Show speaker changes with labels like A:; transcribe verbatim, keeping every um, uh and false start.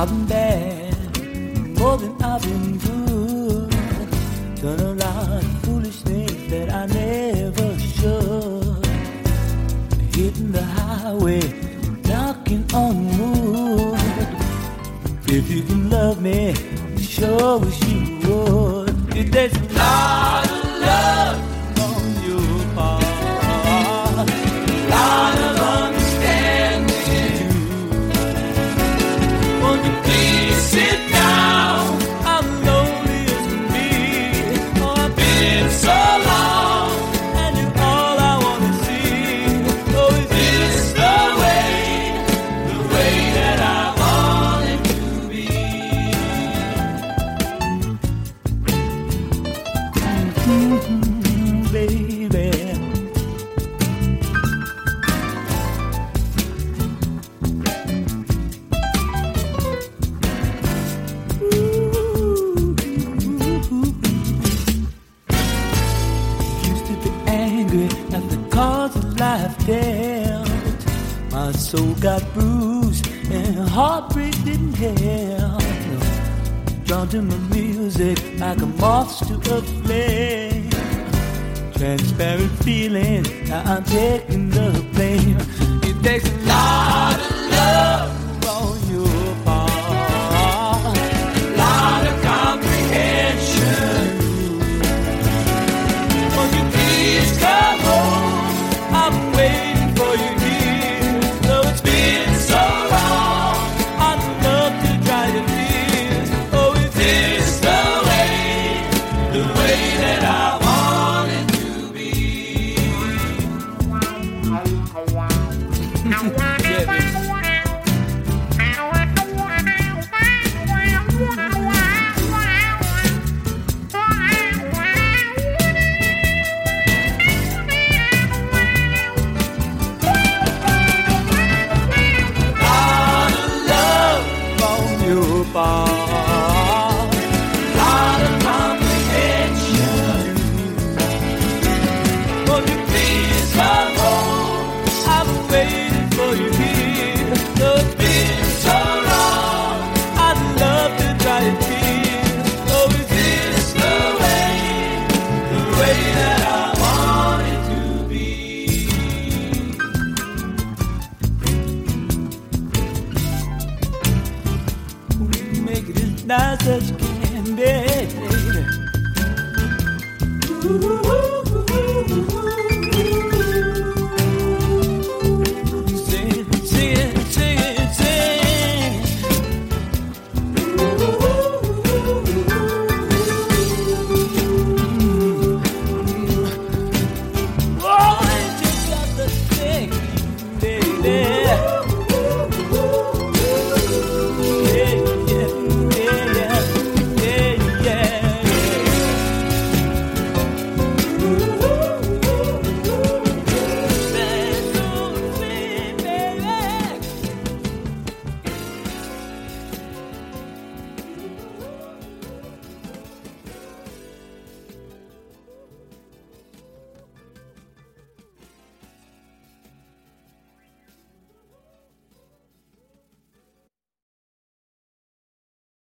A: I've been bad more than I've been good. Done a lot of foolish things that I never should. Hitting the highway, knocking on wood. If you can love me, sure wish you would. If there's a lot of love on your part, a lot of understanding. Won't you please sit down? I'm lonely as can be. Oh, I've been so long, and you're all I wanna see. Oh, is this the way, the way that I want it to be? Mm-hmm, baby. At the cards of life dealt, my soul got bruised and heartbreak didn't help. Drawn to my music like a moth to a flame. Transparent feeling, now I'm taking the blame. It takes a lot of love on your part, a lot of comprehension. Won't you please come home? I'm waiting for you here. Though it's been so long, I'd love to dry your tears. Oh, is this the way, the way that I want it to be? Yeah, baby. Lot of comprehension. Won't you please come home? I'm waiting for you here. Though it's been so long, I'd love to dry your tears. Oh, is this the way, the way that I want it to be? Make it as nice as you can.